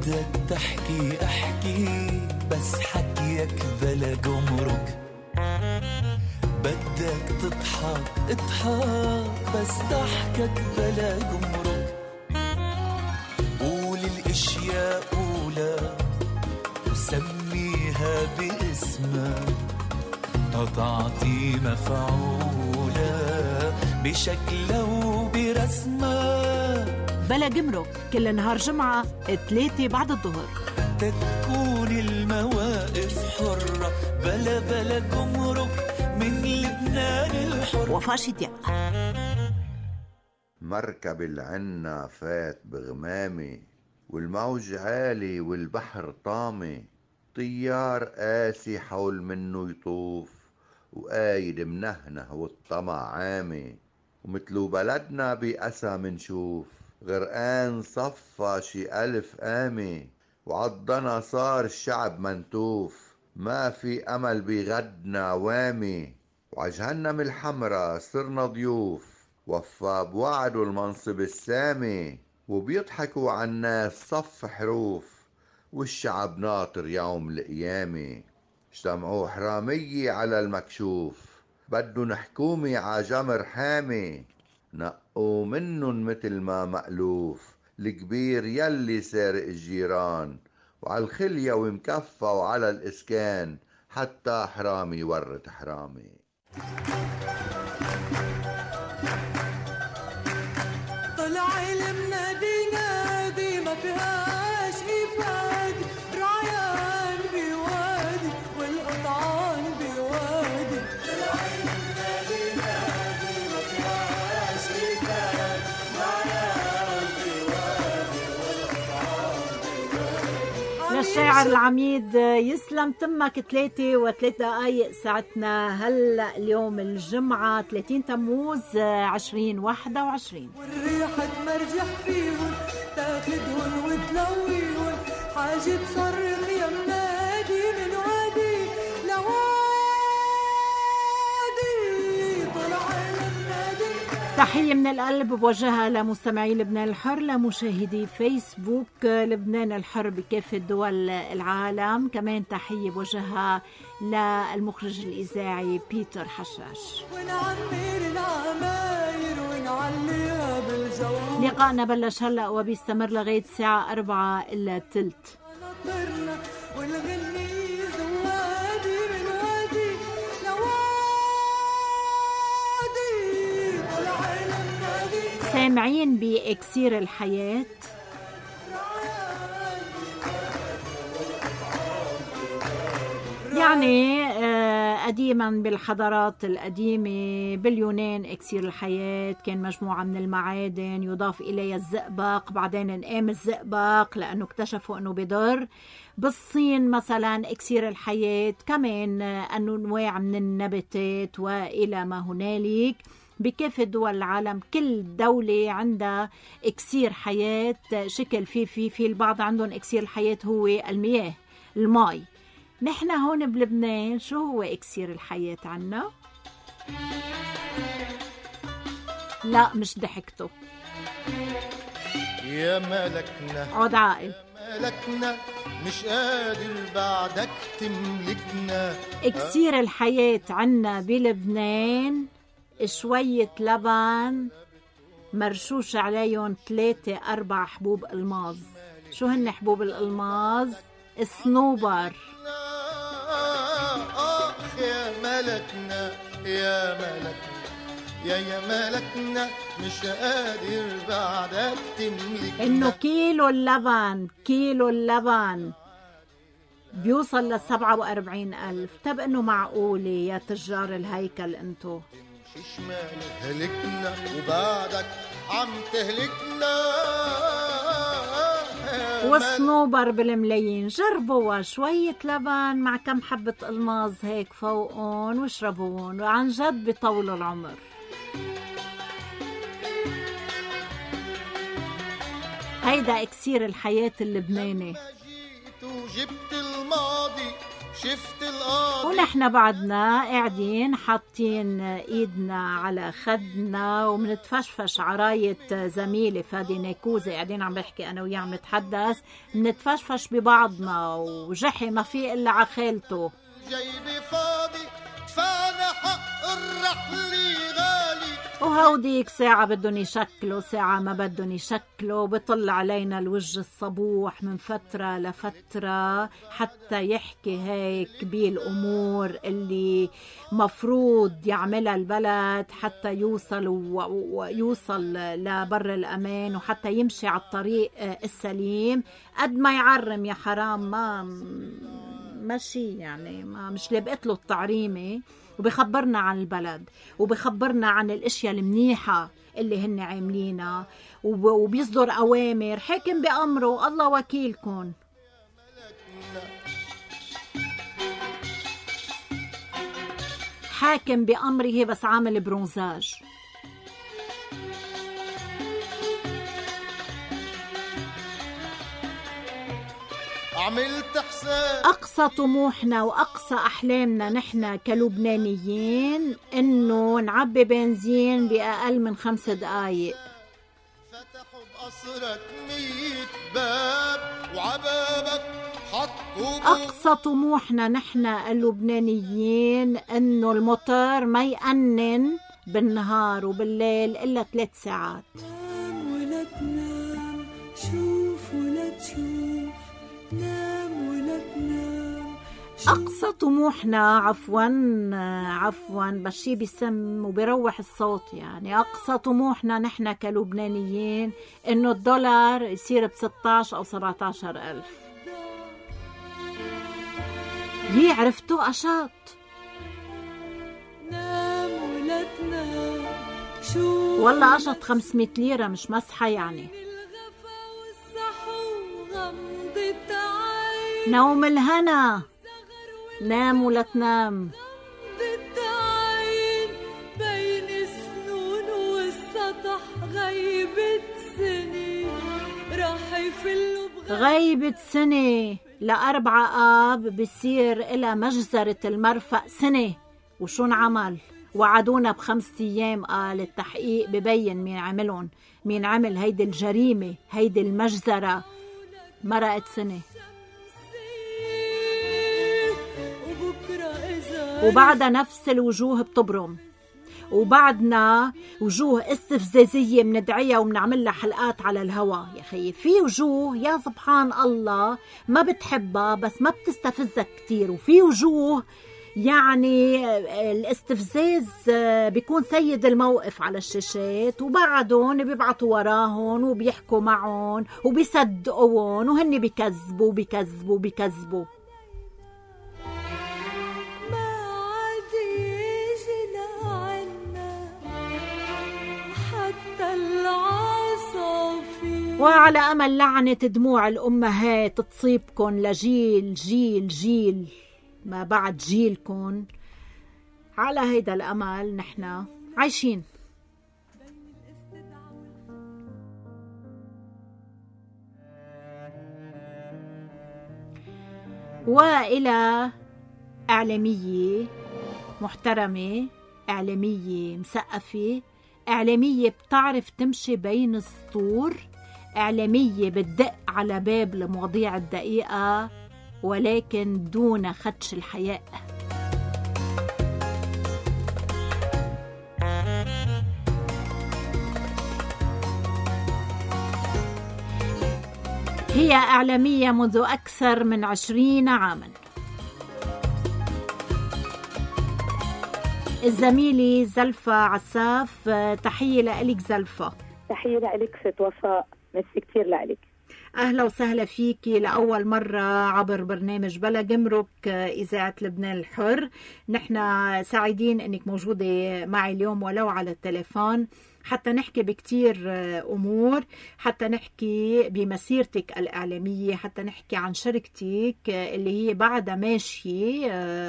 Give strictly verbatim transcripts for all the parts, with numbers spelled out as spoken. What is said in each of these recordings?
بدك تحكي احكي بس حكيك بلا جمرك، بدك تضحك اضحك بس ضحكك بلا جمرك، قول الاشياء قولها وسميها باسمها، تعطي مفعولة بشكلها وبرسمها. بلا جمرك كل نهار جمعة ثلاثة بعد الظهر، تكون المواقف حرة بلا بلا جمرك من لبنان الحر. وفاء شتياء. مركب العنا فات بغمامي والموج عالي والبحر طامي، طيار قاسي حول منه يطوف وقايد منهنه والطمع عامي، ومثلو بلدنا بأسى منشوف غرقان صفى شي ألف قامي، وعضنا صار الشعب منتوف ما في أمل بغدنا وامي، وعجهنم الحمرة صرنا ضيوف وفى بوعدوا المنصب السامي، وبيضحكوا عالناس صف حروف والشعب ناطر يوم القيامة. اجتمعوا حرامية على المكشوف بدون حكومي عجمر حامي، نقوا منن مثل ما مألوف الكبير يلي سارق الجيران، وعالخلية ومكفى وعلى الإسكان حتى حرامي ورت حرامي. طلع المنادي نادي ما فيهاش إفاد، رعيان بوادي والقطعان بوادي. طلع المنادي نادي ما فيهاش إفاد، رعيان بوادي والقطعان بوادي. للشاعر العميد يسلم تمك. ثلاثة وثلاث دقايق ساعتنا هلا اليوم الجمعة ثلاثين تموز عشرين واحدة وعشرين. والريحة تمرجح فيهم تاخدهم وتلويهم، حاجة تصرخ يا منادي من وادي لوادي. طلع المنادي. تحية من القلب بوجهها لمستمعي لبنان الحر، لمشاهدي فيسبوك لبنان الحر بكافة دول العالم، كمان تحية بوجهها للمخرج الإذاعي بيتر حشاش. ونعمر العماير ونعليها بالجو. لقاءنا بلش هلأ وبيستمر لغاية الساعة أربعة إلا تلت. نطرنا والغني زوادي من وادي لوادي. طلع المنادي. سامعين بإكسير الحياة، يعني قديما بالحضارات القديمة باليونان إكسير الحياة كان مجموعة من المعادن يضاف إليها الزئبق، بعدين انقام الزئبق لأنه اكتشفوا أنه بضر. بالصين مثلا إكسير الحياة كمان أنواع من النباتات وإلى ما هنالك. بكافة دول العالم كل دولة عندها إكسير حياة شكل فيه في في البعض عندهم إكسير الحياة هو المياه الماء. نحن هون بلبنان شو هو إكسير الحياة عنا؟ لا مش ضحكتوا يا ملكنا عود عاقل. يا ملكنا مش قادر بعدك تملكنا. إكسير الحياة عنا بلبنان شوية لبن مرشوش عليهم ثلاثة أربع حبوب الماظ. شو هن حبوب الألماظ؟ الصنوبر. آخ يا ملكنا يا ملكنا يا يا ملكنا مش قادر بعدك تملك. إنه كيلو اللبن كيلو اللبن بيوصل لسبعة وأربعين ألف. طب إنه معقولة يا تجار الهيكل أنتو؟ شمال هلكنا وبعدك عم تهلكنا. والصنوبر بالملايين. جربوا شوية لبن مع كم حبة الماظ هيك فوقون واشربوهم، وعن جد بيطولوا العمر. هيدا إكسير الحياة اللبناني. جيت وجبت الماضي شفت القاضي ونحن بعدنا قاعدين حاطين ايدنا على خدنا ومنتفشفش عراية زميلي فادي نيكوزي، قاعدين عم بحكي انا وياه عم نتحدث، منتفشفش ببعضنا وجحي ما في الا عخالته. جيبي فاضي دفعنا حق الرحل غالي، وهوديك ساعة بدهم يشكلوا ساعة ما بدهم يشكلوا، بطل علينا الوجه الصبوح من فترة لفترة حتى يحكي هيك بالأمور اللي مفروض يعملها البلد حتى يوصل ويوصل لبر الأمان وحتى يمشي على الطريق السليم. قد ما يعرم يا حرام ما ماشي يعني ما مش لبقت له الطعريمة، وبخبرنا عن البلد وبخبرنا عن الاشياء المنيحة اللي هن عاملينها وبيصدر اوامر. حاكم بأمره الله وكيلكم. حاكم بأمره بس عامل برونزاج. عملت حساب أقصى طموحنا وأقصى أحلامنا نحن كلبنانيين إنه نعبي بنزين بأقل من خمس دقايق. فتحوا بقصرك مية باب وعبابك حطوا أقصى طموحنا نحن اللبنانيين إنه المطار ما يأنن بالنهار وبالليل إلا ثلاث ساعات. نام ولا تنام، شوف ولا تشوف، نام ولا تنام. أقصى طموحنا عفوا عفوا بشي بيسم وبيروح الصوت يعني. أقصى طموحنا نحن كلبنانيين إنه الدولار يصير بستاش أو سبعتاشر ألف. يي عرفتوا أشاط. نام ولا تنام، شوف والله أشط خمسمية ليرة مش مسحة يعني. الغفا والسحو غمضت عين، نوم الهنا. نام ولا تنام. غمضت عين بين سنون والسطح غيبة سنين راح يفلوا بغير غيبة سنة لأربعة آب بصير إلى مجزرة المرفق سنة. وشو نعمل؟ وعدونا بخمس أيام قال التحقيق ببين مين عملهم، مين عمل هيدي الجريمة هيدي المجزرة. مرقت سنة وبكرة إذا وبعدها نفس الوجوه بتبرم، وبعدنا وجوه استفزازية مندعيها ومنعمل لها حلقات على الهوا. يا خيي في وجوه يا سبحان الله ما بتحبها بس ما بتستفزك كتير، وفي وجوه يعني الاستفزاز بيكون سيد الموقف على الشاشات، وبعدهم بيبعتوا وراهم وبيحكوا معهم وبيصدقون وهن بيكذبوا بيكذبوا بيكذبوا. ما عاد يجي لعنا حتى العصافير. وعلى أمل لعنة دموع الأمهات تصيبكن لجيل جيل جيل ما بعد جيلكن. على هيدا الأمل نحن عايشين. وإلى إعلامية محترمة، إعلامية مثقفة، إعلامية بتعرف تمشي بين السطور، إعلامية بتدق على باب المواضيع الدقيقة ولكن دون خدش الحياء. هي إعلامية منذ أكثر من عشرين عاماً. الزميلة زلفة عساف، تحية لك زلفة. تحية لك ست وفاء، ميرسي كتير لك. أهلا وسهلا فيكي لأول مرة عبر برنامج بلا جمرك إذاعة لبنان الحر. نحن سعيدين أنك موجودة معي اليوم ولو على التليفون حتى نحكي بكتير أمور، حتى نحكي بمسيرتك الإعلامية، حتى نحكي عن شركتك اللي هي بعدها ماشي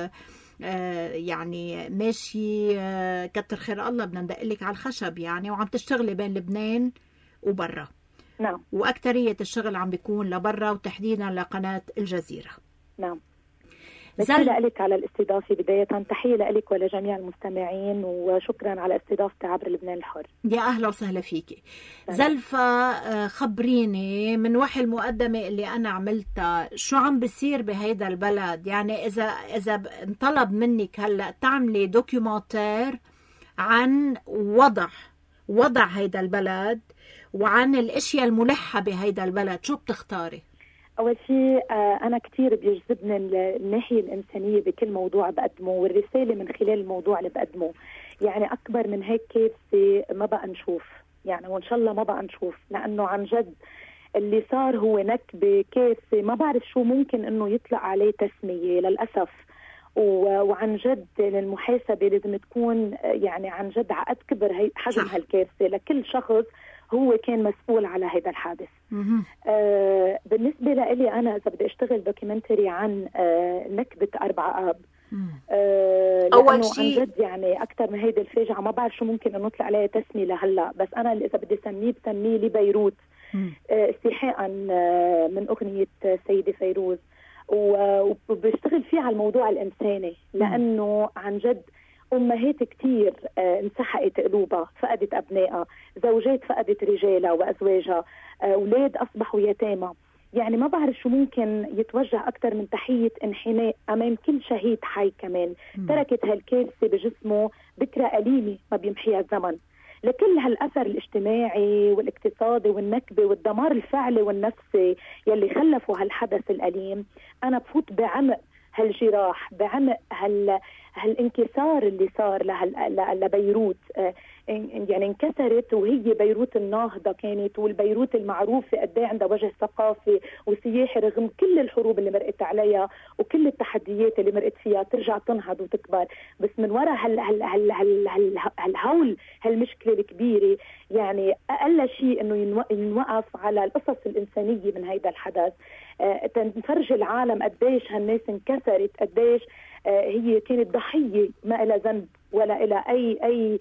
يعني ماشي كتر خير الله، بدنا ندقلك على الخشب يعني، وعم تشتغلي بين لبنان وبرا. نعم. وأكترية الشغل عم بيكون لبرا وتحديدا لقناة الجزيرة. نعم. ميرسي لك على الاستضافة. بداية تحية لك ولجميع المستمعين، وشكرا على استضافتي عبر لبنان الحر. يا أهلا وسهلا فيكي. زلفة، خبريني من وحي المقدمة اللي أنا عملتها شو عم بيصير بهيدا البلد. يعني إذا إذا انطلب منك هلأ تعملي دوكيومنتير عن وضع وضع هيدا البلد وعن الاشياء الملحة بهيدا البلد، شو بتختاري؟ أول شيء أنا كتير بيجذبني الناحية الإنسانية بكل موضوع بقدمه، والرسالة من خلال الموضوع اللي بقدمه. يعني أكبر من هيك كارثة ما بقى نشوف، يعني وإن شاء الله ما بقى نشوف، لأنه عن جد اللي صار هو نكبة، كارثة ما بعرف شو ممكن إنه يطلع عليه تسمية للأسف. وعن جد المحاسبة لازم تكون يعني عن جد عقد كبر حجم هالكارثة لكل شخص هو كان مسؤول على هذا الحادث. آه بالنسبة لي أنا إذا بدي أشتغل دوكيومنتري عن آه نكبة أربعة آب، آه أول شيء عن جد يعني أكثر من هيدا الفاجعة ما بعرف شو ممكن إنه نطلع عليها تسمية لهلا، بس أنا اللي إذا بدي سميه بسميه لبيروت، آه استيحاء آه من أغنية سيدة فيروز، وبشتغل فيه على الموضوع الإنساني، لأنه عن جد أمهات كتير آه انسحقت قلوبها، فقدت أبنائها، زوجات فقدت رجالها وأزواجها، آه أولاد أصبحوا يتامى. يعني ما بعرف شو ممكن يتوجه أكتر من تحية انحناء أمام كل شهيد حي كمان م. تركت هالكارثة بجسمه ذكرى أليمة ما بيمحيها الزمن، لكل هالأثر الاجتماعي والاقتصادي والنكبة والدمار الفعلي والنفسي يلي خلفوا هالحدث الأليم. أنا بفوت بعمق هالجراح، بعمق هال هالانكسار اللي صار لهال... لبيروت. آه يعني انكسرت وهي بيروت الناهضة كانت، والبيروت المعروفة قد ايه عندها وجه ثقافي وسياحي رغم كل الحروب اللي مرقت عليها وكل التحديات اللي مرقت فيها، ترجع تنهض وتكبر. بس من وراء هال... هال... هال... هال... هال... هالهول هالمشكلة الكبيرة، يعني أقل شيء إنه ينو... ينوقف على القصص الإنسانية من هيدا الحدث. آه تنفرج العالم قديش هالناس انكسرت، قديش آه هي كانت ضحية ما إلى ذنب ولا إلى أي أي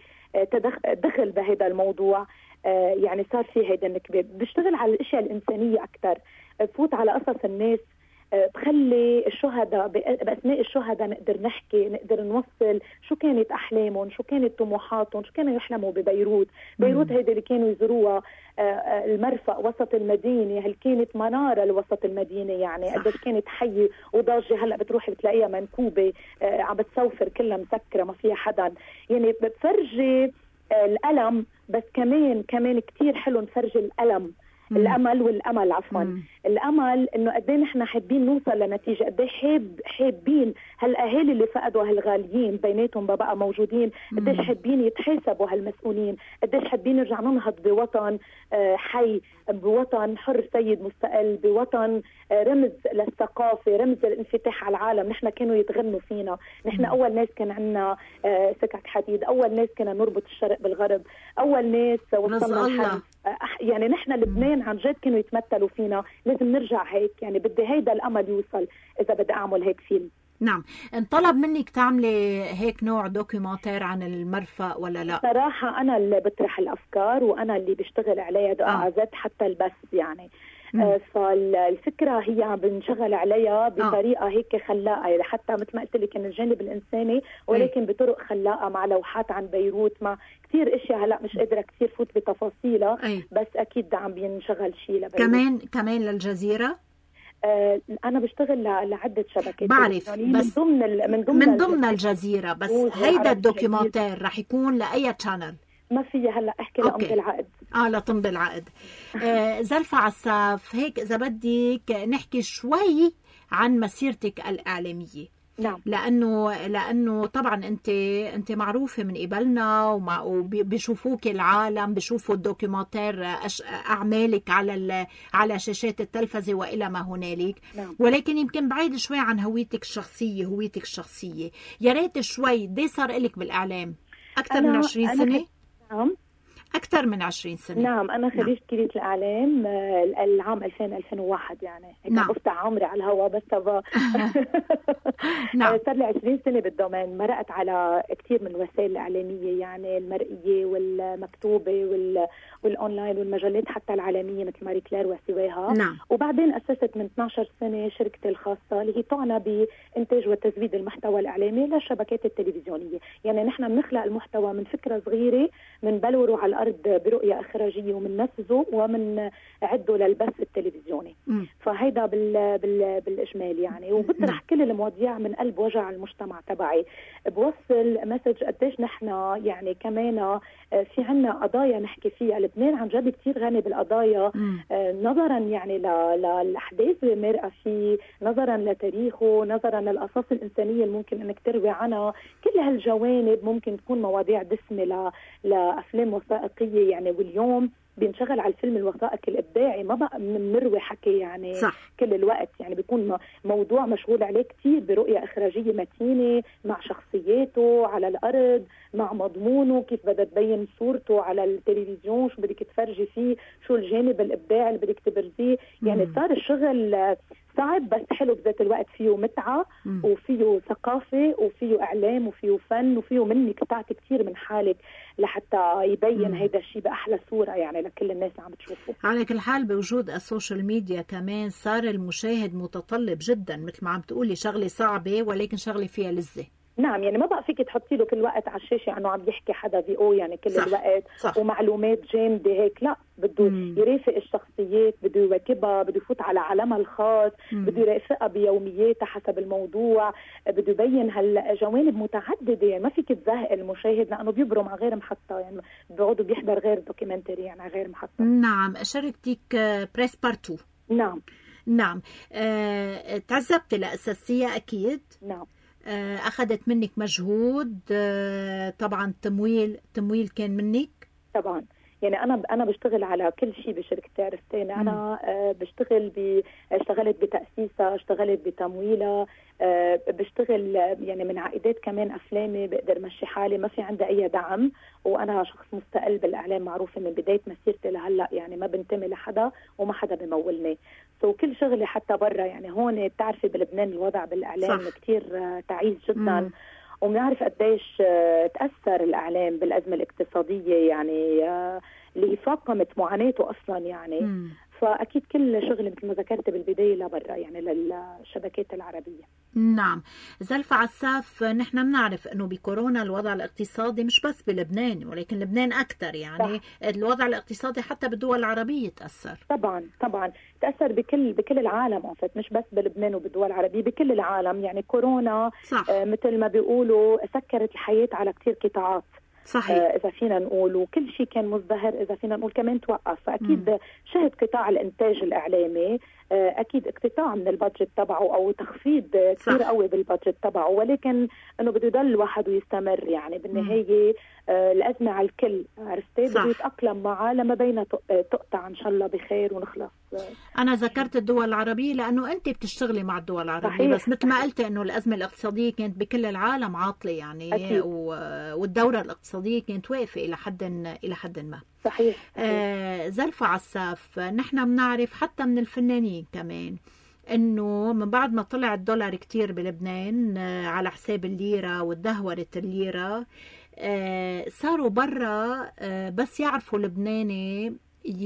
دخل بهذا الموضوع. آه يعني صار في هيدا النكبة. بشتغل على الاشياء الانسانيه اكثر، بفوت على قصص الناس، آه بخلي الشهداء باثناء الشهداء نقدر نحكي، نقدر نوصل شو كانت احلامهم، شو كانت طموحاتهم، شو كانوا يحلموا ببيروت. بيروت هيدا اللي كانوا يزوروها، آه المرفأ وسط المدينه، هل كانت مناره لوسط المدينه، يعني قديش كانت حيه وضاجه. هلا بتروحي بتلاقيها منكوبه، آه عم بتسوفر كلها مسكره ما فيها حدا. يعني بتفرجي الألم، بس كمان كمان كتير حلو نفرج الألم، مم. الأمل والأمل عفوا مم. الأمل إنه قد ايه نحن حابين نوصل لنتيجة، قد ايه حاب حابين هالأهالي اللي فقدوا هالغاليين بيناتهم بقى موجودين، قد ايش حابين يتحاسبوا هالمسؤولين، قد ايش حابين نرجع ننهض بوطن حي، بوطن حر سيد مستقل، بوطن رمز للثقافة، رمز للانفتاح على العالم. نحن كانوا يتغنوا فينا، نحن مم. أول ناس كان عنا سكك حديد، أول ناس كنا نربط الشرق بالغرب، أول ناس وصلنا الحل. يعني نحن لبنان عن جد كانوا يتمثلوا فينا، لازم نرجع هيك. يعني بدي هيدا الأمل يوصل إذا بدي أعمل هيك فيلم. نعم. انطلب منك تعملي هيك نوع دوكيومنتير عن المرفأ ولا لا؟ صراحة أنا اللي بطرح الأفكار وأنا اللي بشتغل عليها دقائق آه. حتى البث يعني. آه فالفكرة هي عم بنشغل عليها بطريقة آه. هيك خلاقة، حتى مثل ما قلت لك الجانب الإنساني، ولكن أي. بطرق خلاقة مع لوحات عن بيروت، مع كتير اشياء. هلا مش قادرة كتير فوت بتفاصيلها، أي. بس أكيد عم بينشغل شيء لبيروت. كمان كمان للجزيرة. آه أنا بشتغل لعدة شبكات، بعرف، يعني بس من ضمن من ضمن من ضمن الجزيرة. بس هيدا الدوكيومنتير رح يكون لأي تشانل؟ ما فيها هلا احكي لأمضي العقد. اه لتمضي العقد. آه زلفة عساف، هيك اذا بدك نحكي شوي عن مسيرتك الإعلامية. نعم. لانه لانه طبعا انت انت معروفه من قبلنا، وبيشوفوك العالم، بيشوفوا الدوكيومنتير اعمالك على على شاشات التلفزه والى ما هنالك. نعم. ولكن يمكن بعيد شوي عن هويتك الشخصيه هويتك الشخصيه يا ريت شوي. دي صار لك بالاعلام اكثر من عشرين سنه. نعم. أكثر من عشرين سنة. نعم أنا خريج كلية الإعلام آه، العام ألفين ألفين وواحد يعني هيك نعم. بفتح عمري على الهواء بس تبا نعم. صار لي عشرين سنة بالدومين، مرقت على كتير من الوسائل الإعلامية يعني المرئية والمكتوبة وال... والأونلاين والمجلات حتى العالمية مثل ماري كلير وسواها. نعم. وبعدين أسست من اثنعش سنة شركتي الخاصة اللي هي تعنى بإنتاج وتزويد المحتوى الإعلامي للشبكات التلفزيونية. يعني نحن بنخلق المحتوى من فكرة صغيرة بنبلوره على الأرض برؤية إخراجية ومننفذه ومن عده للبث التلفزيوني. م. فهيدا بال... بال... بالإجمال يعني، وبطرح كل المواضيع من قلب وجع المجتمع تبعي، بوصل مسج قديش نحن يعني كمان في عنا قضايا نحكي فيها. لبنان عن جد كتير غني بالقضايا آه نظرا يعني للأحداث اللي مرقى فيه، نظرا لتاريخه، نظرا للقصص الإنسانية اللي ممكن انك تروي عنها. كل هالجوانب ممكن تكون مواضيع دسمة ل... لأفلام وثائقية يعني. واليوم بينشغل على الفيلم الوثائقي الإبداعي، ما بقى بنروي حكي يعني صح. كل الوقت يعني بيكون موضوع مشغول عليه كتير برؤية إخراجية متينة مع شخصياته على الأرض، مع مضمونه، كيف بدها تبين صورته على التلفزيون، شو بدك تفرجي فيه، شو الجانب الإبداعي اللي بدك تبرزيه. يعني صار الشغل صعب بس حلو بذات الوقت، فيه متعة مم. وفيه ثقافة وفيه إعلام وفيه فن وفيه منك تعطي كتير من حالك لحتى يبين هيدا الشيء بأحلى صورة يعني لكل الناس عم تشوفه. على كل حال بوجود السوشيال ميديا كمان صار المشاهد متطلب جدا، مثل ما عم تقولي شغلة صعبة ولكن شغلة فيها لذة. نعم يعني ما بقى فيك تحطي له كل وقت على الشاشة عنه عم يحكي حدا في او يعني كل صح. الوقت صح. ومعلومات جامدة هيك، لا بده مم. يرافق الشخصيات، بده يواكبها، بده يفوت على عالمها الخاص، مم. بده يرافقها بيومياتها حسب الموضوع، بده يبين هالجوانب متعددة. يعني ما فيك تزهق المشاهد لأنه بيبرم على غير محطة، يعني بيقعدوا بيحضر غير دوكيومنتري يعني على غير محطة. نعم. شركتك بريس بارتو. نعم نعم. أه، تعذبت لأساسية أكيد. نعم. أخذت منك مجهود طبعا، تمويل تمويل كان منك طبعا. يعني أنا أنا بشتغل على كل شيء بشركة عرفتين. أنا بشتغل ب اشتغلت بتأسيسها، اشتغلت بتمويلها، بشتغل يعني من عائدات كمان أفلامي بقدر مشي حالي، ما في عندي أي دعم، وأنا شخص مستقل بالإعلام معروفة من بداية مسيرتي لهلأ، يعني ما بنتمي لحدا وما حدا بمولني. سو كل شغلي حتى برا يعني. هون بتعرفي بلبنان الوضع بالإعلام صح. كتير تعيس جدا مم. وبنعرف قديش تأثر الإعلام بالأزمة الاقتصادية يعني اللي هي فاقمت معاناته أصلا يعني مم. فأكيد كل شغل مثل ما ذكرت بالبداية لبرا يعني للشبكات العربية. نعم. زلفة عساف، نحن بنعرف أنه بكورونا الوضع الاقتصادي مش بس بلبنان ولكن لبنان أكثر يعني صح. الوضع الاقتصادي حتى بالدول العربية تأثر. طبعا طبعا تأثر بكل بكل العالم عفت، مش بس بلبنان وبالدول العربية، بكل العالم يعني. كورونا آه مثل ما بيقولوا سكرت الحياة على كتير قطاعات صحيح. آه إذا فينا نقول، وكل شيء كان مزدهر إذا فينا نقول كمان توقف. فأكيد مم. شهد قطاع الإنتاج الإعلامي آه أكيد اقتطاع من البادجت تبعه أو تخفيض كثير قوي بالبادجت تبعه، ولكن إنه بده يضل الواحد ويستمر يعني. بالنهاية آه الأزمة على الكل عرفتي، بده يتأقلم معها لما بينا تقطع إن شاء الله بخير ونخلص. أنا ذكرت الدول العربية لأنه أنت بتشتغلي مع الدول العربية صحيح. بس مثل ما قلت إنه الأزمة الاقتصادية كانت بكل العالم عاطلة يعني أكيد. والدورة الاقتصادية كانت واقفة إلى حد إلى حد ما. صحيح, صحيح. آه زلفة عساف، نحن بنعرف حتى من الفنانين كمان إنه من بعد ما طلع الدولار كتير بلبنان آه على حساب الليرة وتدهورت الليرة، آه صاروا برا آه بس يعرفوا لبناني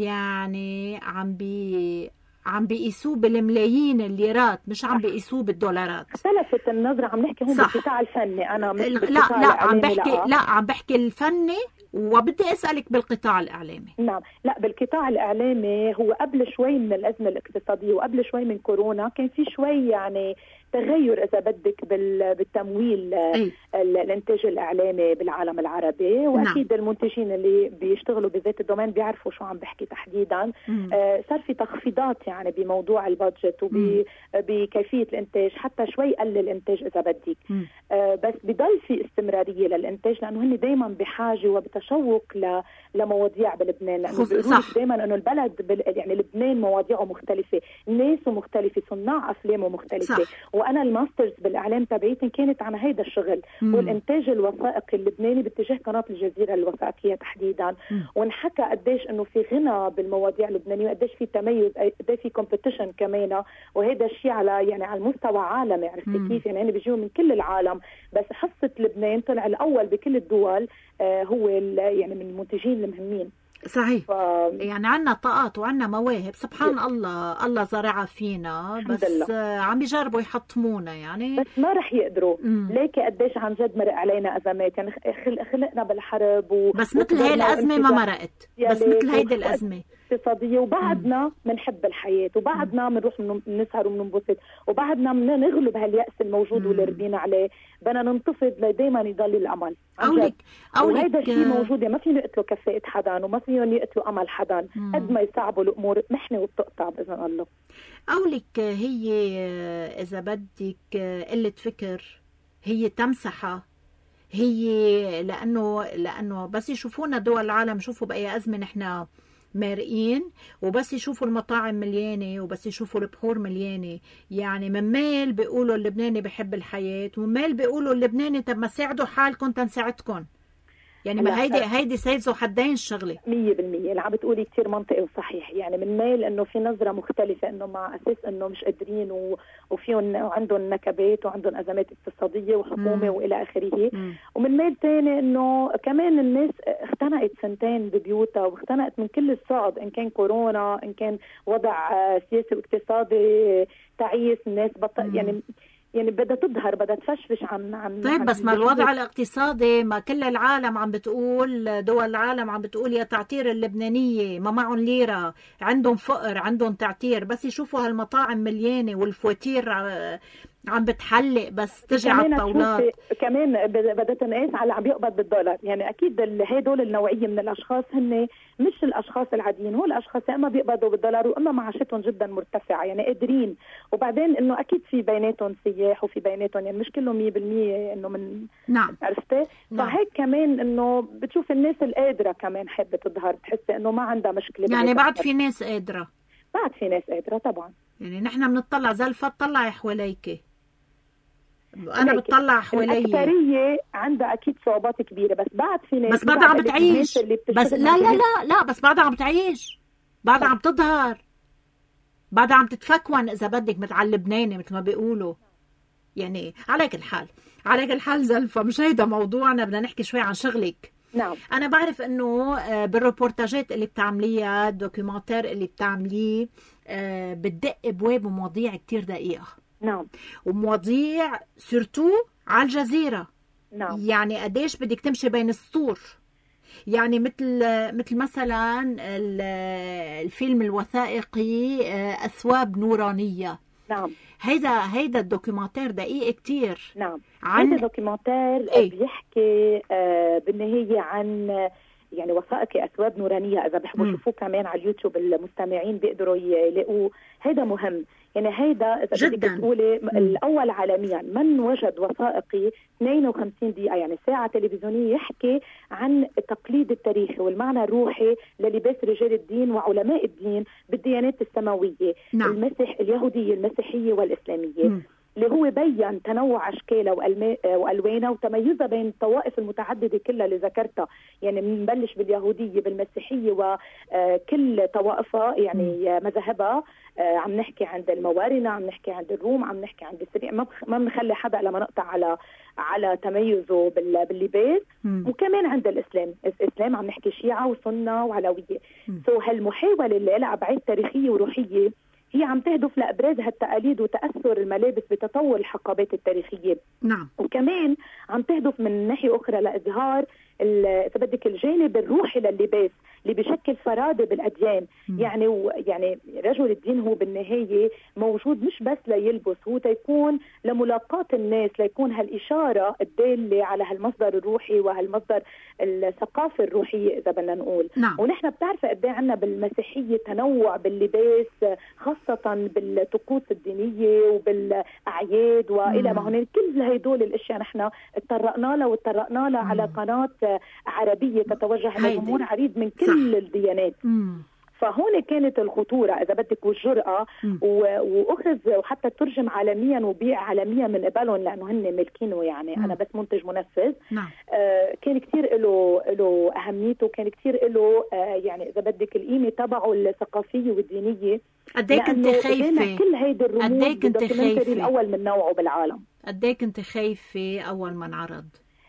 يعني عم بي عم بيقيسوه بالملايين الليرات، مش عم بيقيسوه بالدولارات. اختلفت النظرة، عم نحكي هون بالقطاع الفني. أنا مش لا لا عم بحكي لا. لا عم بحكي الفني، وبدي أسألك بالقطاع الإعلامي. نعم. لا بالقطاع الإعلامي هو قبل شوي من الأزمة الاقتصادية وقبل شوي من كورونا كان في شوي يعني تغير إذا بدك بالتمويل أي. الانتاج الإعلامي بالعالم العربي، وأكيد نعم. المنتجين اللي بيشتغلوا بذات الدومين بيعرفوا شو عم بحكي تحديدا. آه صار في تخفيضات يعني بموضوع البادجت وبكيفية الانتاج، حتى شوي قل الانتاج إذا بدك. آه بس بضل في استمرارية للانتاج لأنه هن دايما بحاجة وبتشوق ل... لمواضيع بلبنان، لأنه بيقولوا دايما أنه البلد بل... يعني لبنان مواضيعه مختلفة، ناسه مختلفة، صناع أفلامه مختلفة صح. وانا الماسترز بالاعلام تبعيتي كانت عن هيدا الشغل، مم. والانتاج الوثائقي اللبناني باتجاه قناه الجزيره الوثائقيه تحديدا. مم. ونحكى قديش انه في غنى بالمواضيع اللبنانيه، وقديش في تميز، قديش في كومبيتيشن كمان، وهذا الشيء على يعني على المستوى عالمي. عرفتي مم. كيف؟ يعني هن بيجوا من كل العالم، بس حصه لبنان طلع الاول بكل الدول. آه هو يعني من المنتجين المهمين. صحيح. ف... يعني عنا طاقات وعنا مواهب سبحان الله، الله زرعها فينا، بس لله. عم يجربوا يحطمونا يعني، بس ما رح يقدروا. مم. ليكي قديش عن جد مرق علينا ازمات، يعني خل... خلقنا بالحرب و... بس مثل هاي الأزمة ما مرقت، بس مثل هيدي الأزمة اقتصادية، وبعدنا بنحب الحياة، وبعدنا بنروح بنسهر وبننبسط، وبعدنا بنغلب هاليأس الموجود واللي ربينا عليه. بدنا ننتفض لدايما يضل الأمل. أولك أولك وهذا الشيء موجود، يعني ما فيهم يقتلوا كفاءة حدا، وما فيهم يقتلوا أمل حدا. قد ما يصعبوا الأمور محنة وبتقطع بإذن الله. أولك هي إذا بدك قلة فكر، هي تمسحة، هي لأنه لأنه بس يشوفونا دول العالم، يشوفوا بأي أزمة نحن مارقين، وبس يشوفوا المطاعم مليانة، وبس يشوفوا البحور مليانة. يعني من ميل بيقولوا اللبناني بحب الحياة، ومن ميل بيقولوا اللبناني طب ما ساعدوا حالكم تنساعدكم. يعني ما هيدي هيدي سيد ذو حدين الشغله. مية بالمية اللي عم بتقولي كتير منطقي وصحيح. يعني من ميل انه في نظره مختلفه، انه مع اساس انه مش قادرين و... وفيهم وعندهم نكبات وعندهم ازمات اقتصاديه وحكومه والى اخره. ومن ميل تاني انه كمان الناس اختنقت سنتين ببيوتها، واختنقت من كل الصعب، ان كان كورونا، ان كان وضع سياسي واقتصادي تعيس. الناس بطل يعني يعني بدها تظهر، بدها تفشفش عن عن طيب. بس ما الوضع الاقتصادي، ما كل العالم عم بتقول، دول العالم عم بتقول يا تعتير اللبنانية ما معهم ليرة، عندهم فقر، عندهم تعتير، بس يشوفوا هالمطاعم مليانة والفواتير عم بتحلق بس تجي على الطاولات. كمان بدها تنقاس على عم يقبض بالدولار. يعني اكيد هدول النوعيه من الاشخاص هن مش الاشخاص العاديين، هو الاشخاص اما بيقبضوا بالدولار واما معاشاتهم جدا مرتفعه، يعني قادرين. وبعدين انه اكيد في بيناتهم سياح وفي بيناتهم، يعني مش كلهم مية بالمية انه من نعم عرفتي. نعم. فهيك كمان انه بتشوف الناس القادره كمان حابه تظهر، بتحسي انه ما عندها مشكله. يعني بعد في ناس قادره، بعد في ناس قادره طبعا. يعني نحن بنطلع زلفه طلعي حواليك، انا بتطلع حواليا. الأكثرية عندها اكيد صعوبات كبيره، بس بعد في ناس بس بعدها عم بتعيش. بس لا لا لا لا بس بعدها عم بتعيش، بعدها عم تظهر، بعدها عم تتفكون اذا بدك مثل على اللبناني مثل ما بيقولوا. يعني على كل حال على كل حال زلفه مش هيدا موضوعنا، بدنا نحكي شوي عن شغلك. نعم. انا بعرف انه بالروبورتاجات اللي بتعمليها، الدوكيومنتير اللي بتعمليه، بتدق ابواب ومواضيع كتير دقيقه. نعم. ومواضيع سورتو على الجزيرة. نعم. يعني قديش بدك تمشي بين السطور. يعني مثل مثل مثلا الفيلم الوثائقي أثواب نورانية. نعم. هيدا هيدا الدوكيومنتير دقيق كتير. نعم. عن هيدا الدوكيومنتير ايه؟ بيحكي آه بالنهاية عن يعني وثائقي أثواب نورانية. إذا بحبوا يشوفوه كمان على اليوتيوب المستمعين بيقدروا يلاقوه. هيدا مهم. يعني هيدا إذا بدك تقولي الأول عالميا من وجد وثائقي اثنين وخمسين دقيقة، يعني ساعة تلفزيونية، يحكي عن التقليد التاريخي والمعنى الروحي للباس رجال الدين وعلماء الدين بالديانات السماوية. نعم. المسيح اليهودية المسيحية والإسلامية. م. اللي هو بيّن تنوع أشكالها وألوانها وتميزها بين الطوائف المتعددة كلها اللي ذكرتها. يعني بنبلش باليهودية بالمسيحية وكل طوائفها يعني مذهبها. عم نحكي عند الموارنة، عم نحكي عند الروم، عم نحكي عند السريع، ما بنخلي حدا لما نقطع على على تميزه باللباس. وكمان عند الإسلام، الإسلام عم نحكي شيعة وسنة وعلوية. سو هالمحاولة اللي لها أبعاد تاريخية وروحية هي عم تهدف لإبراز هالتقاليد وتأثر الملابس بتطور الحقبات التاريخية. نعم. وكمان عم تهدف من ناحية أخرى لإظهار إذا بدك الجانب الروحي لللباس اللي بيشكل فرادة بالأديان. م. يعني و يعني رجل الدين هو بالنهاية موجود مش بس ليلبس، هو تيكون لملاقاة الناس، ليكون هالإشارة الدالة على هالمصدر الروحي وهالمصدر الثقافة الروحية إذا بدنا نقول. نعم. ونحن بتعرف قد ايه عنا بالمسيحية تنوع باللباس، خاصة بالطقوس الدينية وبالأعياد وإلى ما هنالك. كل هيدول الأشياء نحن اتطرقنا لها واتطرقنا لها على قناة عربية تتوجه إلى جمهور عريض من كل صح. الديانات. مم. فهون كانت الخطورة إذا بدك والجرأة، وأخذ وحتى ترجم عالميا وبيع عالميا من قبلهم لأنه هن ملكينه، يعني م. أنا بس منتج منفذ. نعم. آه كان كتير له له أهميته، كان كتير له آه يعني إذا بدك القيمة تبعه الثقافية والدينية. قديك كنت خايفة؟ كل هيدي الرموز قديك كنت خايفة؟ الأول من نوعه بالعالم. قديك كنت خايفة أول ما انعرض؟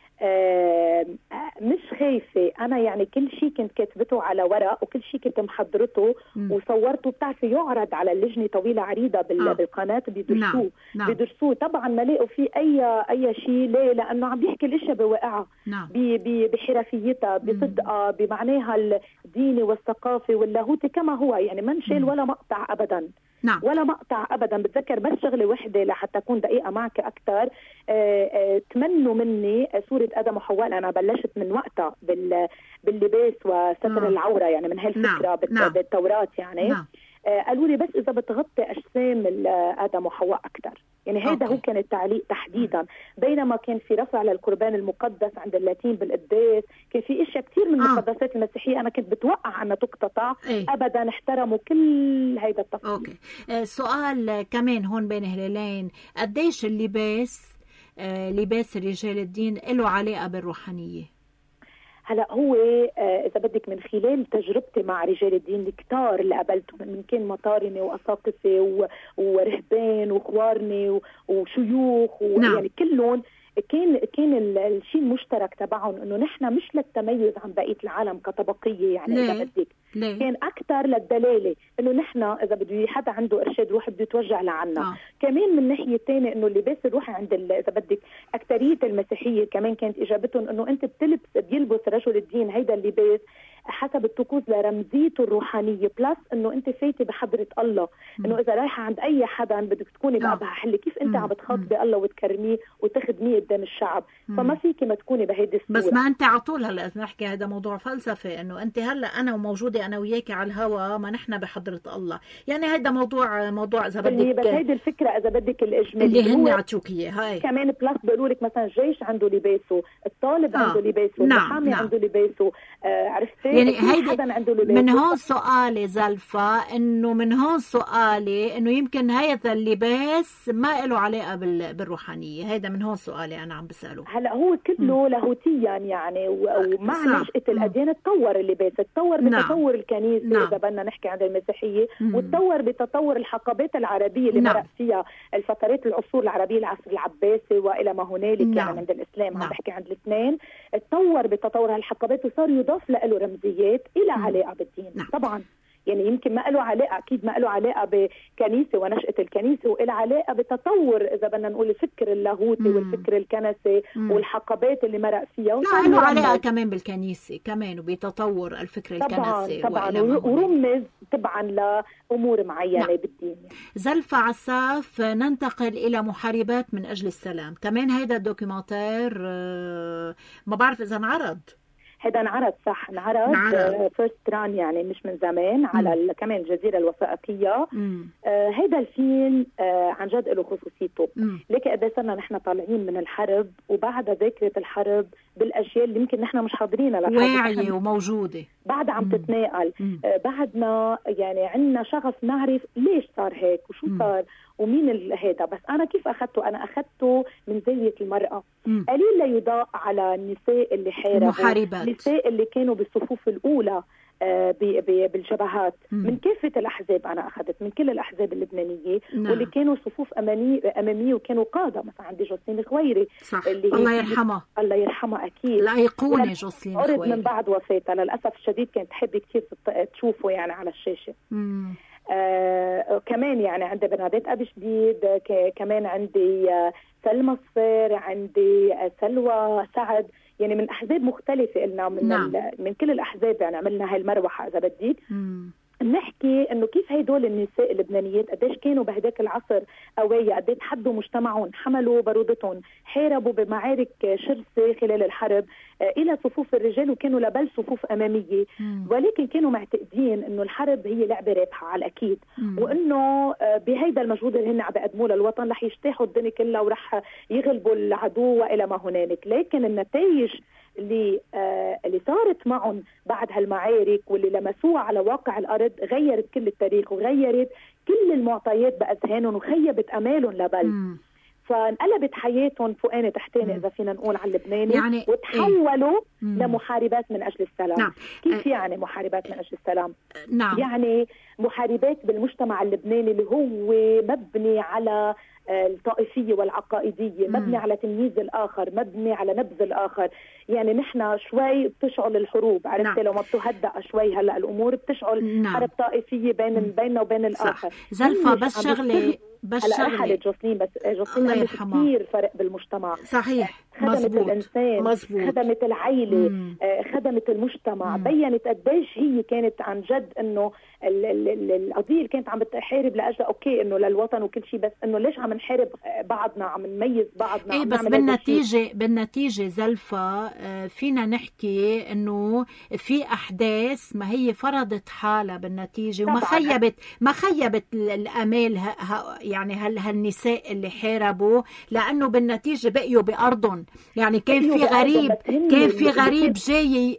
آه مش خايفة أنا، يعني كل شيء كنت كاتبته على ورق وكل شيء كنت محضرته م. وصورته. بتعرفي يعرض على اللجنة طويلة عريضة بال... آه. بالقناة بيدرسوه. نعم. نعم. بيدرسوه طبعا ما لقوا فيه أي أي شيء. ليه؟ لأنه عم بيحكي الأشياء بواقعها. نعم. ب... ب... بحرفيتها، بصدقها، بمعناها الديني والثقافي واللاهوتي كما هو، يعني ما نشيل ولا مقطع أبدا. نعم. ولا مقطع أبدا. بتذكر بس شغلة واحدة لحتى أكون دقيقة معك أكثر. تمنوا مني سورة آدم وحواء، أنا بلشت من وقتها بال باللباس وستر نعم. العورة، يعني من هالفكرة. نعم. بالت... نعم. بالتوراة يعني. نعم. قالوا لي بس إذا بتغطي أجسام آدم وحواء أكثر، يعني هذا هو كان التعليق تحديدا. بينما كان في رفع للقربان المقدس عند اللاتين بالقداس، كان في اشياء كثير من المقدسات المسيحيه انا كنت بتوقع انها تقتطع. ايه؟ ابدا احترموا كل هيدا التفصيل. اوكي. آه سؤال كمان هون بين هلالين، قديش اللباس آه لباس رجال الدين له علاقه بالروحانيه؟ هلا هو آه اذا بدك من خلال تجربتي مع رجال الدين الكتار اللي قابلتهم، من كان مطارنه واساقفه ورهبان وخوارنه وشيوخ ويعني نعم. كلهم كان كان الشيء المشترك تبعهم انه نحن مش للتميز عن بقيه العالم كطبقيه، يعني ليه؟ اذا بدك ليه؟ كان اكثر للدلاله انه نحن اذا بده حدا عنده ارشاد روحي بده يتوجه لعنا. آه. كمان من ناحيه ثانيه انه اللباس الروحي عند اذا بدك اكثريه المسيحيه كمان كانت اجابتهم انه انت بتلبس بيلبس رجل الدين هيدا اللباس حسب الطقوس لرمزيته الروحانيه، بلس انه انت فايته بحضره الله، انه اذا رايحه عند اي حدا بدك تكوني بقى بحل كيف انت عم بتخاطبي الله وتكرميه وتخدميه قدام الشعب. مم. فما فيكي ما تكوني بهيدي الصوره. بس ما انت على طول هلا اذا نحكي هذا موضوع فلسفي، انه انت هلا انا وموجوده انا وياكي على الهواء، ما نحن بحضره الله، يعني هذا موضوع موضوع اذا بدك بس هيدي الفكره اذا بدك الاجمالي اللي هن عطوك اياه. هاي كمان بلس بيقولوا لك مثلا الجيش عنده لباسه، الطالب آه. عنده لباسه، المحامي نعم. عنده لباسه. آه عرفتي؟ يعني هيدي من هون سؤالي زلفة، انه من هون سؤالي انه يمكن هذا اللباس ما له علاقه بالروحانيه، هذا من هون سؤالي انا عم بساله. هلا هو كله لاهوتيا يعني، ومع نشأة الاديان تطور اللباس، تطور بتطور نعم. الكنيسه نعم. اذا بدنا نحكي عن المسيحيه، وتطور بتطور الحقبات العربيه اللي نعم. مرق فيها الفترات العصور العربيه، العصر العباسي والى ما هنالك نعم. يعني عند الاسلام نعم. عم بحكي عند الاثنين، تطور بتطور هالحقبات وصار يضاف له رمزيات الى علاقه بالدين. نعم. طبعا يعني يمكن ما له علاقه، اكيد ما له علاقه بكنيسه ونشأة الكنيسه، وله علاقه بتطور اذا بدنا نقول الفكر اللاهوتي مم. والفكر الكنسي مم. والحقبات اللي مرق فيها. لا له علاقه كمان بالكنيسه كمان وبتطور الفكر الكنسي طبعا طبعا ورمز تبعا لامور معينه نعم. بالدين. زلفة عساف، ننتقل الى محاربات من اجل السلام، كمان هيدا الدوكيومنتير ما بعرف اذا انعرض. هذا انعرض صح، انعرض فيرست ران يعني مش من زمان على كمان الجزيرة الوثائقية. آه هذا الفيلم آه عن جد له خصوصيته، ليك قد صرنا نحن طالعين من الحرب وبعد ذاكرة الحرب بالأجيال اللي يمكن نحن مش حاضرينها واعية وموجودة بعد عم مم. تتناقل. آه بعدنا يعني عندنا شغف نعرف ليش صار هيك وشو مم. صار ومين هذا. بس أنا كيف أخذته؟ أنا أخذته من زاوية المرأة. مم. قليل لا يضاء على النساء اللي حاربوا، محاربات، النساء اللي كانوا بالصفوف الأولى آه بي بي بالجبهات مم. من كافة الأحزاب. أنا أخذت من كل الأحزاب اللبنانية نعم. واللي كانوا صفوف أمامية أمامية وكانوا قادة. مثلا عندي جوسلين الخويري صح. اللي الله يرحمها الله يرحمها أكيد، الأيقونة جوسلين الخويري. أرد من بعد وفاتها للأسف الشديد، كانت تحب كتير تشوفه يعني على الشاشة. مم. آه كمان يعني عندي برنادات أبي شديد، كمان عندي آه سلمى الصير، عندي آه سلوى سعد، يعني من أحزاب مختلفة قلنا من نعم. من كل الأحزاب يعني عملنا هاي المروحة إذا بديك. نحكي إنه كيف هيدول النساء اللبنانيات قديش كانوا بهداك العصر قوية، قديش تحدوا مجتمعهم، حملوا بارودتهم، حاربوا بمعارك شرسة خلال الحرب آه إلى صفوف الرجال وكانوا لبل صفوف أمامية. مم. ولكن كانوا معتقدين إنه الحرب هي لعبة رابحة على الأكيد، مم. وإنه آه بهيدا المجهود اللي هن عم بيقدموه للوطن رح يجتاحوا الدنيا كلها ورح يغلبوا العدو وإلى ما هنالك. لكن النتائج اللي آه اللي صارت معهم بعد هالمعارك واللي لمسوها على واقع الأرض غيرت كل التاريخ وغيرت كل المعطيات بأذهانهم وخيبت أمالهم لبل م. فانقلبت حياتهم فوقاني تحتاني إذا فينا نقول على اللبناني يعني وتحولوا إيه؟ لمحاربات من أجل السلام. نعم. كيف أه يعني محاربات من أجل السلام؟ نعم. يعني محاربات بالمجتمع اللبناني اللي هو مبني على الطائفية والعقائدية، مم. مبني على تمييز الآخر، مبني على نبذ الآخر. يعني نحن شوي بتشعل الحروب، عرفتي؟ نعم. لو ما بتهدأ شوي هلأ الأمور بتشعل نعم. حرب طائفية بين بيننا وبين الآخر. زلفة بس شغلة بس شغلة جوسلين بس جوسلين عملت كثير فرق بالمجتمع. صحيح. خدمت مزبوط. الإنسان، مزبوط. خدمت العائلة، مم. خدمت المجتمع، مم. بيّنت قديش هي كانت عن جد إنه القضية اللي كانت عم بتحارب لأجل أوكي إنه للوطن وكل شيء، بس إنه ليش عم نحارب بعضنا، عم نميز بعضنا. إيه بس بالنتيجة بالنتيجة زلفة فينا نحكي إنه في أحداث ما هي فرضت حالها بالنتيجة وما خيبت ما خيبت الأمال ه... ه... يعني هال... هالنساء اللي حاربوا، لأنه بالنتيجة بقيوا بأرضهم. يعني كان في غريب كان في غريب جاي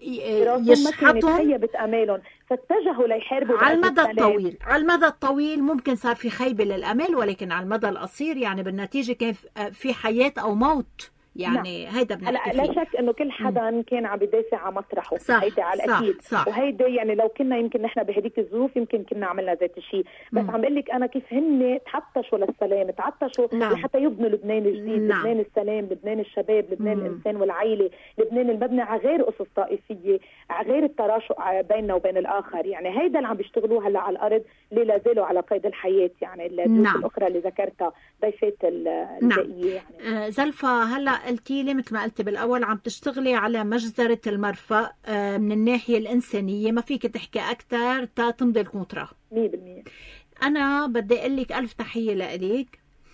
يشحطهم، خيبت أمالهم فاتجهوا ليحاربوا على المدى الطويل. على المدى الطويل ممكن صار في خيبة للأمال، ولكن على المدى القصير يعني بالنتيجة كان في حياة أو موت. يعني نعم. هيدا بنحكي لا شك انه كل حدا م. كان عم بدافع عن مطرحه، هيدا على الاكيد. وهيدا يعني لو كنا يمكن نحن بهديك الظروف يمكن كنا عملنا ذات الشيء، بس م. عم بقول لك انا كيف هن تعطشوا للسلام، تعطشوا نعم. لحتى يبنوا لبنان الجديد، نعم. لبنان السلام، لبنان الشباب، لبنان م. الانسان والعائله، لبنان المبني على غير اسس طائفيه، على غير التراشق بيننا وبين الاخر. يعني هيدا اللي عم بيشتغلوه هلا على الارض اللي لا زالوا على قيد الحياه. يعني الضيوف نعم. الاخرى اللي ذكرتها ضيفات الباقيه. نعم. يعني. زلفة هلا قلتي لي مثل ما قلت بالأول عم تشتغلي على مجزرة المرفأ من الناحية الإنسانية، ما فيك تحكي أكتر تا تمضي الكونترا مية بالمية. أنا بدي أقول لك ألف تحية لإليك.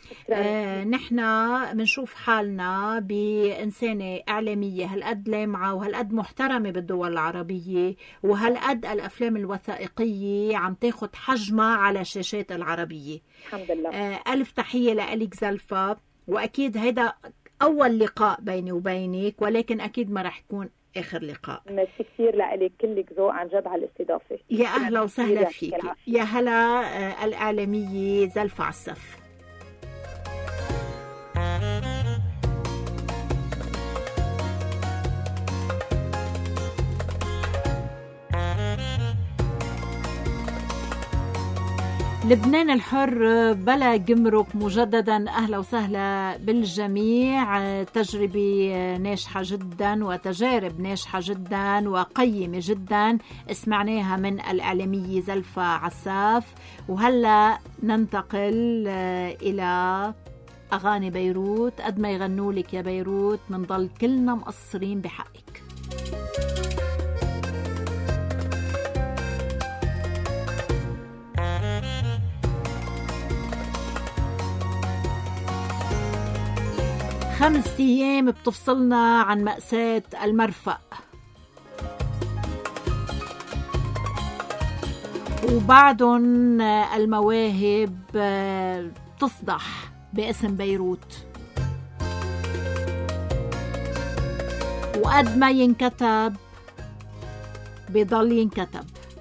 آه نحن بنشوف حالنا بإنسانة إعلامية هالقد لامعة وهالقد محترمة بالدول العربية، وهالقد الأفلام الوثائقية عم تاخد حجمها على شاشات العربية. الحمد لله. آه ألف تحية لإليك زلفة، وأكيد هيدا أول لقاء بيني وبينك، ولكن أكيد ما رح يكون آخر لقاء. ميرسي كثير لك، كلك ذوق عن جد على الاستضافة. يا أهلا وسهلا فيك. يا هلا الإعلامية زلفة عساف. لبنان الحر بلا جمرك مجددا. أهلا وسهلا بالجميع. تجربة ناجحة جدا وتجارب ناجحة جدا وقيمة جدا اسمعناها من الإعلامية زلفة عساف. وهلا ننتقل إلى أغاني بيروت. قد ما يغنوا لك يا بيروت منضل كلنا مقصرين بحقك. خمس أيام بتفصلنا عن مأساة المرفأ، وبعدهم المواهب تصدح باسم بيروت. وقد ما ينكتب بيضل ينكتب.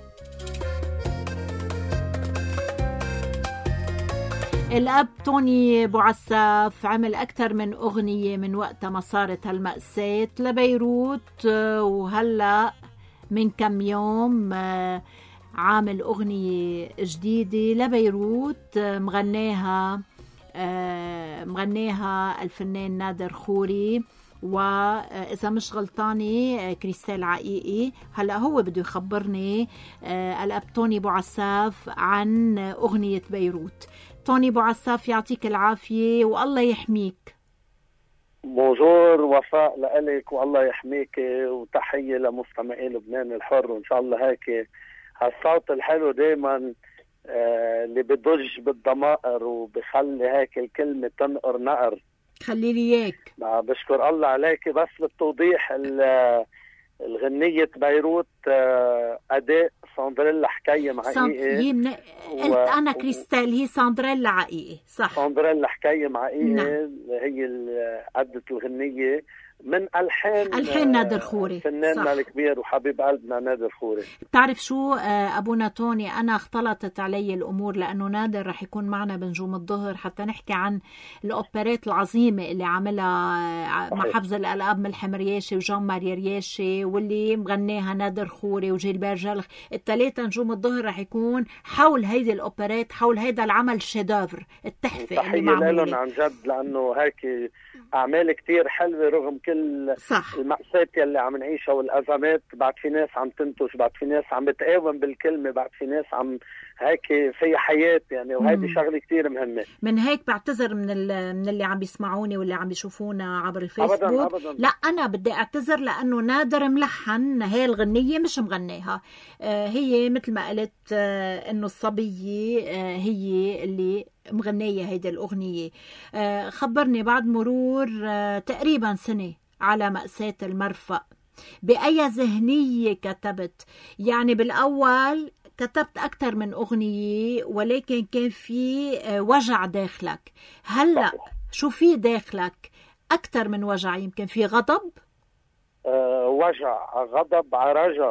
الأب توني بوعساف عمل أكثر من أغنية من وقت ما صارت هالمأساة لبيروت، وهلأ من كم يوم عامل أغنية جديدة لبيروت مغناها مغناها الفنان نادر خوري، وإذا مش غلطاني كريستال عقيقي. هلأ هو بده يخبرني الأب توني بوعساف عن أغنية بيروت. توني بوعساف يعطيك العافية والله يحميك. بونجور وفاء لإلك والله يحميك، وتحية لمستمعي لبنان الحر. وإن شاء الله هيك هالصوت الحلو دايما آه اللي بدج بالضمائر وبخلي هيك الكلمة تنقر نقر. خلي لي اياك. بشكر الله عليك. بس بالتوضيح الغنية بيروت أداء ساندريلا حكيم عقيقي. من... قلت و... أنا كريستال هي ساندريلا عقيقي صح. ساندريلا حكيم عقيقي نعم. هي اللي أدت الغنية من ألحان ألحان نادر خوري، فناننا الكبير وحبيب قلبنا نادر خوري. بتعرف شو أبونا توني، أنا اختلطت علي الأمور لأنه نادر رح يكون معنا بنجوم الظهر حتى نحكي عن الأوبرات العظيمة اللي عملها مع حفظ الألقاب ملحم رياشي وجان ماريا رياشي واللي مغناها نادر خوري وجيلبير جلخ. الثلاثة نجوم الظهر رح يكون حول هيدي الأوبرات، حول هيدا العمل شيدافر التحفة اللي معمولة. تحية لهم عن جد، لأنه هيك أعمال كتير حلوة رغم كل صح. المأساة اللي عم نعيشها والأزمات. بعد في ناس عم تنتج، بعد في ناس عم بتقاوم بالكلمة، بعد في ناس عم هيك في حياة يعني، وهيدي شغلة كتير مهمة. من هيك بعتذر من من اللي عم بيسمعوني واللي عم بيشوفونا عبر الفيسبوك. أبداً أبداً. لا أنا بدي أعتذر لأنه نادر ملحن هاي الغنية مش مغنيها. آه هي مثل ما قلت آه إنه الصبية آه هي اللي مغنية هيدي الأغنية. آه خبرني بعد مرور آه تقريبا سنة على مأساة المرفأ، بأي ذهنية كتبت؟ يعني بالأول كتبت أكثر من أغنية ولكن كان في وجع داخلك. هلأ شو في داخلك أكثر من وجع؟ يمكن في غضب؟ أه وجع، غضب، رجا.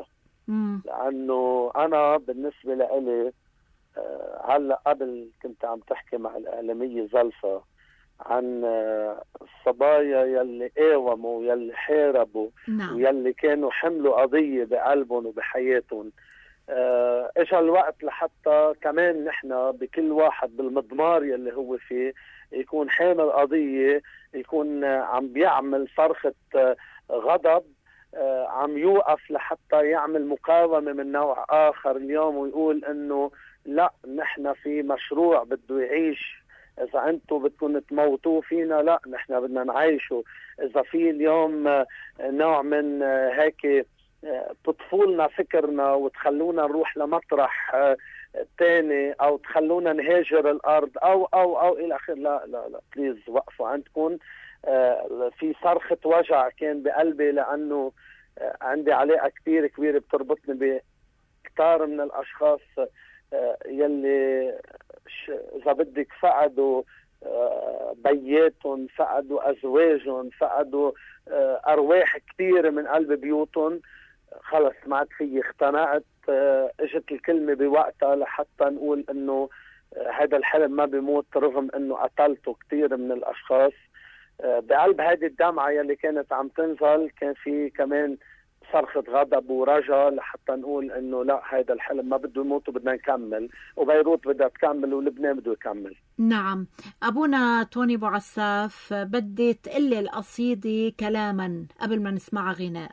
لأنه أنا بالنسبة لإلي أه هلأ قبل كنت عم تحكي مع الإعلامية زلفة عن الصبايا يلي قاوموا يلي حاربوا. نعم. ويلي كانوا حملوا قضية بقلبهم وبحياتهم. اه اجى الوقت لحتى كمان نحن بكل واحد بالمضمار يلي هو فيه يكون حامل قضية، يكون عم بيعمل صرخة غضب، اه عم يوقف لحتى يعمل مقاومة من نوع آخر اليوم ويقول انه لا نحن في مشروع بده يعيش. إذا أنتم بدكم تموتوه فينا، لا نحن بدنا نعيشه. إذا في اليوم نوع من هيك تطفولنا فكرنا وتخلونا نروح لمطرح تاني أو تخلونا نهاجر الأرض أو أو أو إلى آخره، لا لا لا بليز وقفوا عندكم. في صرخة وجع كان بقلبي لأنه عندي علاقة كتير كبيرة بتربطني بكتار من الأشخاص يلي إذا بدك فقدوا بياتهم، فقدوا أزواجهم، فقدوا أرواح كتير من قلب بيوتهم. خلص ما عاد في، اختنقت. اجت الكلمة بوقتها لحتى نقول انه هذا الحلم ما بيموت رغم انه قتلته كتير من الاشخاص. بقلب هذه الدمعة يلي كانت عم تنزل كان في كمان صرخة غضب ورجا لحتى نقول انه لا هذا الحلم ما بده يموت وبدنا نكمل، وبيروت بدها تكمل ولبنان بده يكمل. نعم. ابونا توني ابو عساف، بدي تقلي القصيدة كلاما قبل ما نسمعها غناء.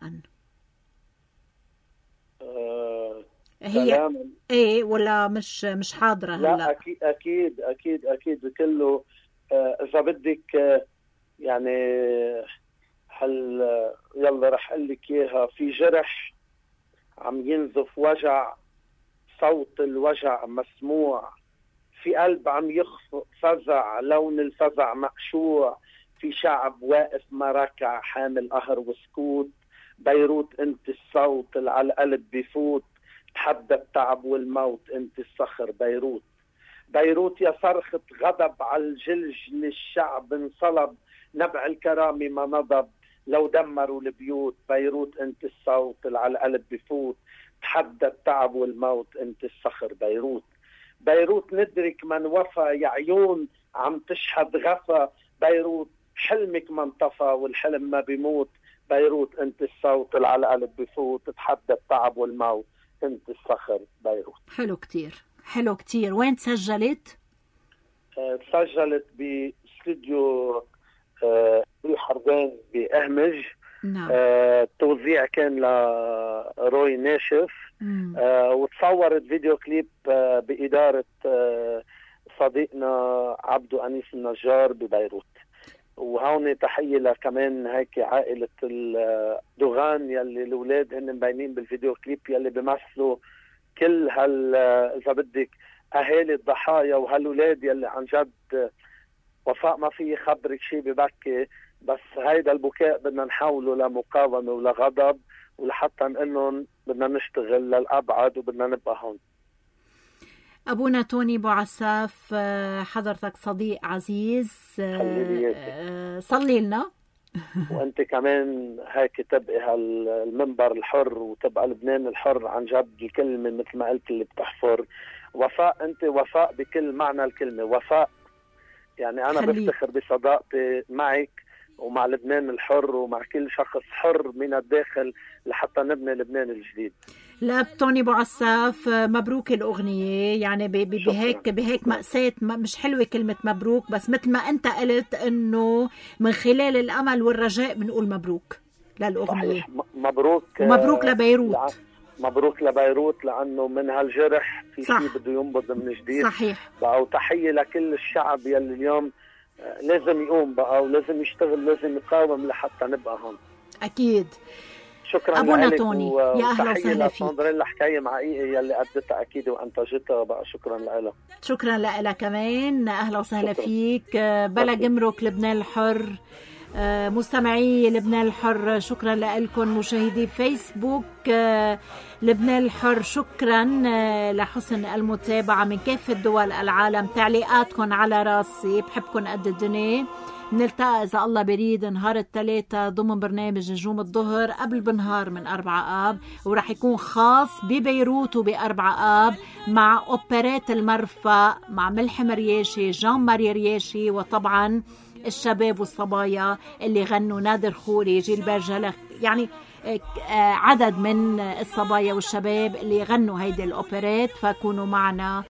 أه هي كلاما ايه ولا مش مش حاضرة هلا؟ لا اكيد اكيد اكيد اكيد بكله. أه اذا بدك أه يعني هل يلا رح اقول لك اياها. في جرح عم ينزف وجع، صوت الوجع مسموع، في قلب عم يخفق فزع، لون الفزع مقشوع، في شعب واقف ما ركع حامل قهر وسكوت. بيروت انت الصوت اللي على القلب بيفوت، تحدى التعب والموت انت الصخر. بيروت بيروت يا صرخة غضب على الجلج للشعب انصلب، نبع الكرامة ما نضب لو دمروا البيوت. بيروت انت الصوت اللي على القلب بفوت، تحدى التعب والموت انت الصخر. بيروت بيروت ندرك من وفى، يا عيون عم تشهد غفا. بيروت حلمك ما انطفى والحلم ما بيموت. بيروت انت الصوت اللي على القلب بفوت، تحدى التعب والموت انت الصخر. بيروت. حلو كتير، حلو كتير. وين تسجلت؟ اه تسجلت باستوديو آه بالحربين بأهمج. نعم. آه التوزيع كان لروي ناشف. آه وتصورت فيديو كليب آه بإدارة آه صديقنا عبدو أنيس النجار ببيروت. وهون تحية كمان هيك عائلة الدوغان يلي الأولاد هن مبينين بالفيديو كليب يلي بيمثلوا كل هال إذا بدك أهالي الضحايا وهالولاد يلي عن جد وفاء ما في خبرك شيء ببكي. بس هيدا البكاء بدنا نحوله لمقاومة ولغضب ولحتى نقلن بدنا نشتغل للأبعد وبدنا نبقى هون. أبونا توني أبو عساف، حضرتك صديق عزيز، صلي لنا. وانت كمان هيك تبقي هالمنبر الحر وتبقى لبنان الحر عن جد الكلمة مثل ما قلت اللي بتحفر. وفاء، انت وفاء بكل معنى الكلمة، وفاء يعني انا خليك. بفتخر بصداقتي معك ومع لبنان الحر ومع كل شخص حر من الداخل لحتى نبني لبنان الجديد. لا توني ابو عساف، مبروك الاغنيه، يعني ب- ب- بهيك بهيك مأساة، م- مش حلوه كلمه مبروك، بس مثل ما انت قلت انه من خلال الامل والرجاء بنقول مبروك للاغنيه. صحيح. م- مبروك. ومبروك آه، لبيروت. لع- مبروك لبيروت، لانه من هالجرح في صح. شيء بده ينبض من جديد. صحيح. بقى وتحيه لكل الشعب يلي اليوم آه، لازم يقوم بقى ولازم يشتغل، لازم يقاوم لحتى نبقى هون. اكيد. شكرا أبونا لك توني، و- يا أهلا وتحية وسهلا فيك. لساندريلا حكاية حقيقية يلي أدتها أكيد وأنتجتها بقى. شكرا لها. شكرا لك كمان، اهلا وسهلا شكراً. فيك. آه، بلا جمرك لبنان الحر. آه، مستمعي لبنان الحر شكرا لكم. مشاهدي فيسبوك آه، لبنان الحر شكرا آه، لحسن المتابعة من كافة دول العالم. تعليقاتكم على راسي، بحبكم قد الدنيا. نلتقى إذا الله بريد نهار الثلاثة ضمن برنامج نجوم الظهر قبل بنهار من أربعة آب، ورح يكون خاص ببيروت وبأربعة آب مع أوبرات المرفأ مع ملحم رياشي، جان ماري رياشي، وطبعا الشباب والصبايا اللي غنوا نادر خوري، جيلبير جلخ، يعني عدد من الصبايا والشباب اللي غنوا هيدي الأوبرات. فكونوا معنا